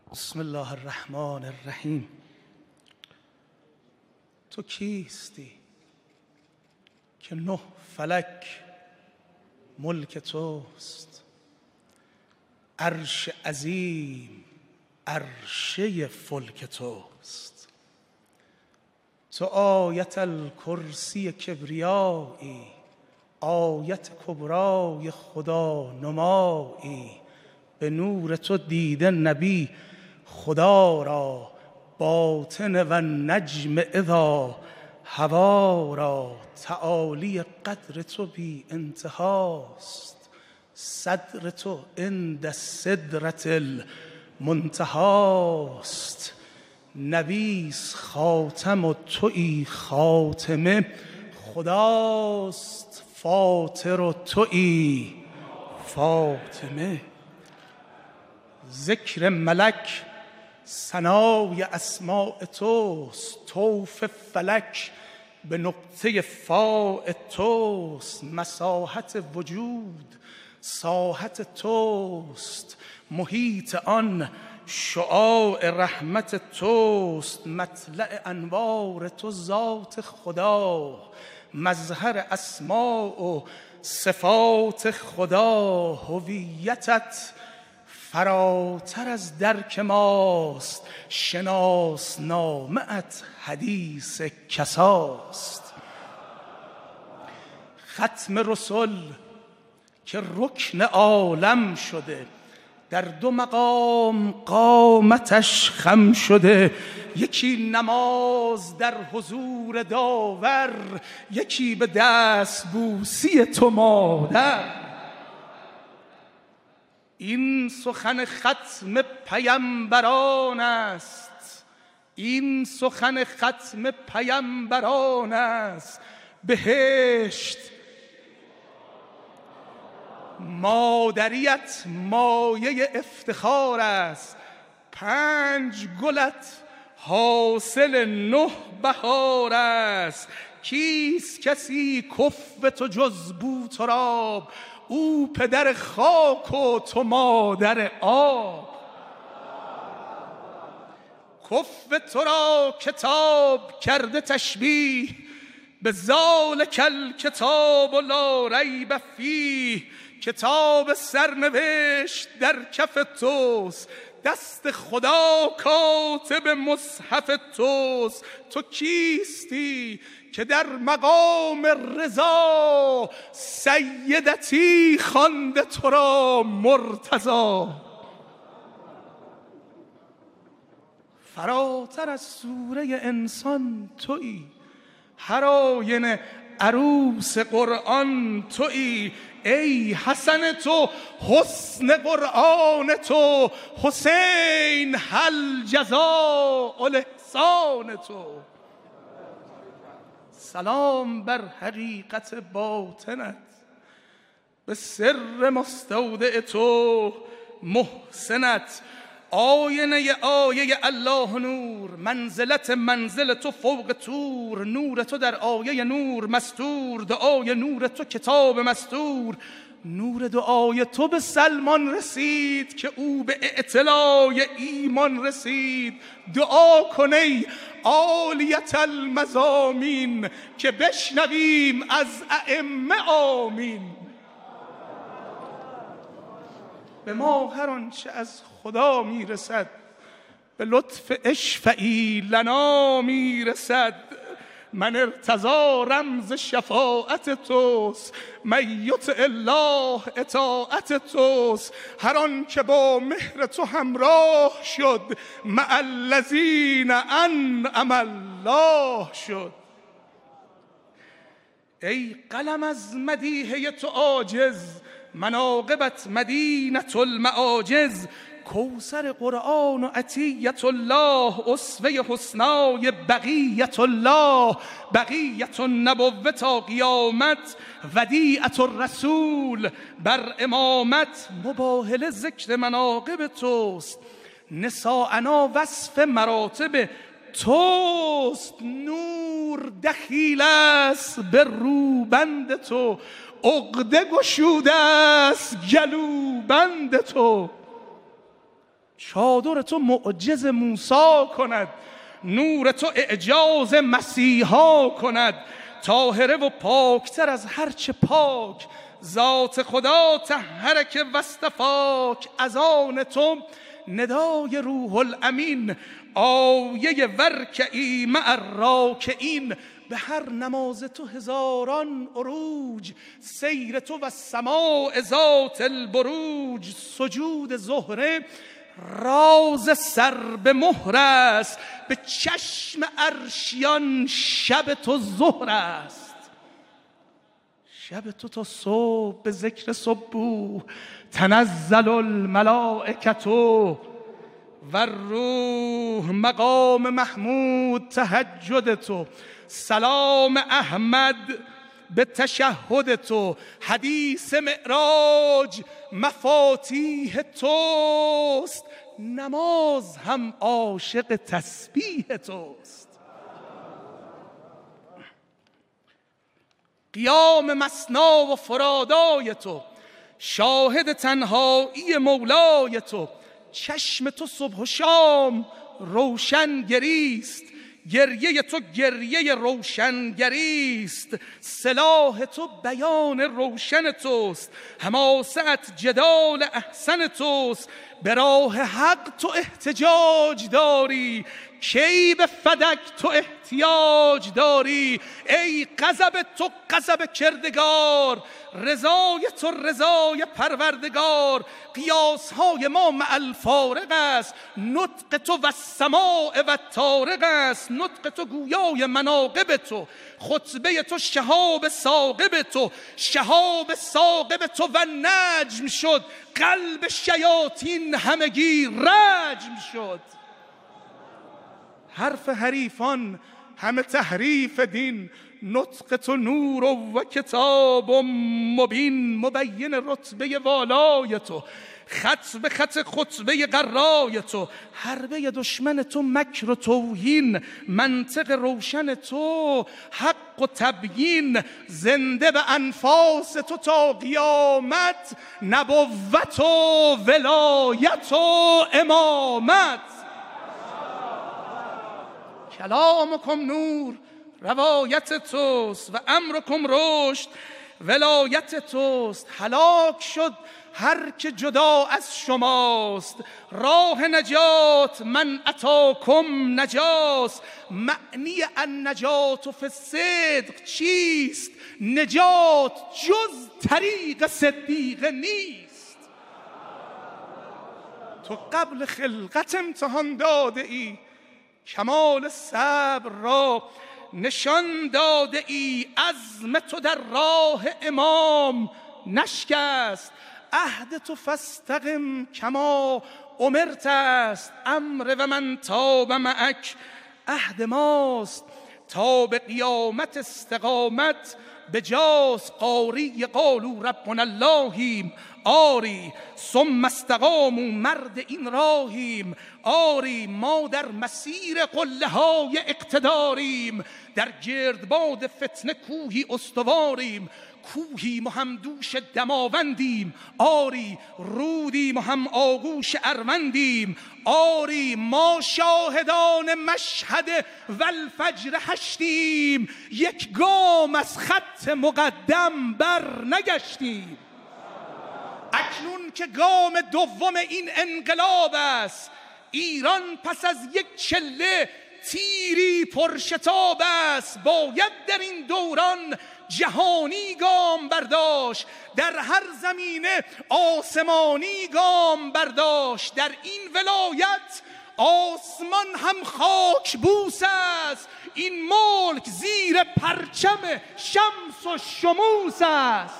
بسم الله الرحمن الرحیم. تو کیستی که 9 فلک ملک توست، عرش عظیم عرشه فلک توست. تو آیت الکرسی کبریایی، آیت کبرای خدا نمایی. به نور تو دیده نبی خدا را، باطن و نجم اذا هوا را. تعالی قدر تو بی انتهاست، صدر تو عند سدرة المنتهاست. نبیس خاتم و تویی خاتمه، خداست فاطر و تویی فاطمه. ذکر ملک ثنای اسماء توست، طوف فلک به نقطه فاء توست. مساحت وجود ساحت توست، محیط آن شعاع رحمت توست. مطلع انوار تو ذات خدا، مظهر اسماء و صفات خدا. هویتت فراتر از درک ماست، شناسنامه ات حدیث کساست. ختم رسل که رکن عالم شده، در 2 مقام قامتش خم شده. یکی نماز در حضور داور، یکی به دست بوسی تو مادر. این سخن ختم پیمبران است، این سخن ختم پیمبران است. بهشت مادریت مایه افتخار است، 5 گلت حاصل 9 بهار است. کیست کسی کفو تو جز بوتراب، او پدر خاک و تو مادر آب. کفو تو را کتاب کرده تشبیه، به ذالک الکتاب لا ریب فیه. کتاب سرنوشت در کف توست، دست خدا کاتب مصحف توست. تو کیستی که در مقام رضا، سیدتی خوانده تو را مرتضی. فراتر از سوره انسان تویی، هر آینه عروس قرآن تویی. ای حسن تو حسن قرآن تو، حسین هل جزاء الاحسان تو. سلام بر حقیقت باطنت، به سر مستودع تو محسنت. آینه آیه الله نور، منزلت منزل تو فوق طور. نور تو در آیه نور مستور، دعای نور تو کتاب مستور. نور دعای تو به سلمان رسید، که او به اعتلای ایمان رسید. دعا کن ای عالیت المضامین، که بشنویم از ائمه آمین. به ما هر آنچه از خدا میرسد، به لطف اشفعی لنا میرسد. من ارتضا رمز شفاعت توست، من یطع الله اطاعت توست. هر آن که با مهر تو همراه شد، مع الذین انعم الله شد. ای قلم از مدیحه تو عاجز، مناقبت مدینة المعاجز. کوثر قرآن و عطیت الله، اسوه حسنای بقیت الله. بقیت النبوة تا قیامت، ودیعت الرسول بر امامت. مباهله ذکر مناقب توست، نساءنا وصف مراتب توست. نور دخیل است به روبند تو، عقده گشوده است گلوبند تو. چادر تو معجز موسی کند، نور تو اعجاز مسیحا کند. طاهره و پاکتر از هرچه پاک، ذات خدا طهرک و اصطفاک. از آن تو ندای روح الامین، آیه ورکعی مع الراکعین. به هر نماز تو هزاران عروج، سیر تو و سماع ذات البروج. سجود زهره راز سر به مهر است، به چشم عرشیان شب تو ظهر است. شب تو تا صبح به ذکر صبوح، تنزل الملائکة و الروح. مقام محمود تهجد تو، سلام احمد به تشهد تو. حدیث معراج مفاتیح توست، نماز هم عاشق تسبیح توست. قیام مثنا و فرادای تو، شاهد تنهایی مولای تو. چشم تو صبح و شام روشن گریست، گریه تو گریه روشنگریست. سلاح تو بیان روشن توست، حماست جدال احسن توست. به راه حق تو احتجاج داری، کی به فدک تو احتیاج داری. ای غضب تو غضب کردگار، رضای تو رضای پروردگار. قیاسهای ما مع الفارق است، نطق تو و السماع و طارق است. نطق تو گویای مناقب تو، خطبه تو شهاب ثاقب تو. شهاب ثاقب تو و نجم شد، قلب شیاطین همگی رجم شد. حرف حریفان همه تحریف دین، نطق تو نور و کتاب مبین. مبین رتبه والای تو، خط به خط خطبه قرای تو. حربه دشمن تو مکر و توهین، منطق روشن تو حق و تبیین. زنده به انفاس تو تا قیامت، نبوت و ولایت و امامت. کلامکم نور روایت توست، و امرکم رشد ولایت توست. هلاک شد هر که جدا از شماست، راه نجات من اتاکم نجاست. معنی النجات فی الصدق چیست؟ نجات جز طریق صدیق نیست. تو قبل خلقت امتحان داده ای، کمال صبر را نشان داده ای. عزم تو در راه امام نشکست، عهد تو فاستقم کما امرت است. امر و من تاب معک عهد ماست، تا به قیامت استقامت بجاست. قاری قالوا ربنا اللهیم، آری ثم استقاموا مرد این راهیم. آری ما در مسیر قله های اقتداریم، در گردباد فتنه کوهی استواریم. کوهیم و هم دوش دماوندیم، آری رودیم و هم آغوش اروندیم. آری ما شاهدان مشهد والفجر هشتیم، یک گام از خط مقدم بر نگشتیم. اکنون که گام دوم این انقلاب است، ایران پس از یک چله تیری پرشتاب است. باید در این دوران جهانی گام برداشت، در هر زمینه آسمانی گام برداشت. در این ولایت آسمان هم خاک بوس است، این ملک زیر پرچم شمس و شموس است.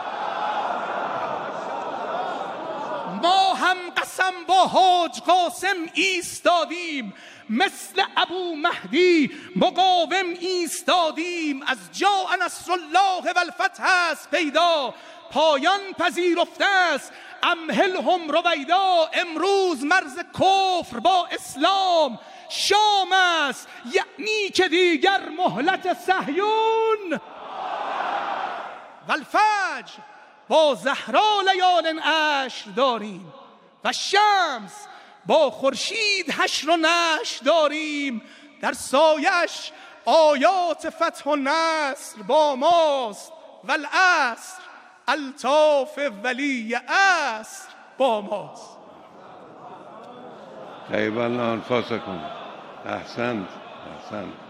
ما هم قسم با حاج قاسم ایستادیم، مثل ابو مهدی مقاوم ایستادیم. از جاء نصر الله و الفتح است پیدا، پایان پذیرفته است امهلهم رویدا. امروز مرز کفر با اسلام شام است، یعنی که دیگر مهلت صهیون. والفجر با زهرا لیال عشر داریم، و شمس با خورشید حشر و نشر داریم، در سایش آیات فتح و نصر با ماست، والعصر الطاف ولی عصر با ماست. طیب الله انفاسکم. احسنت.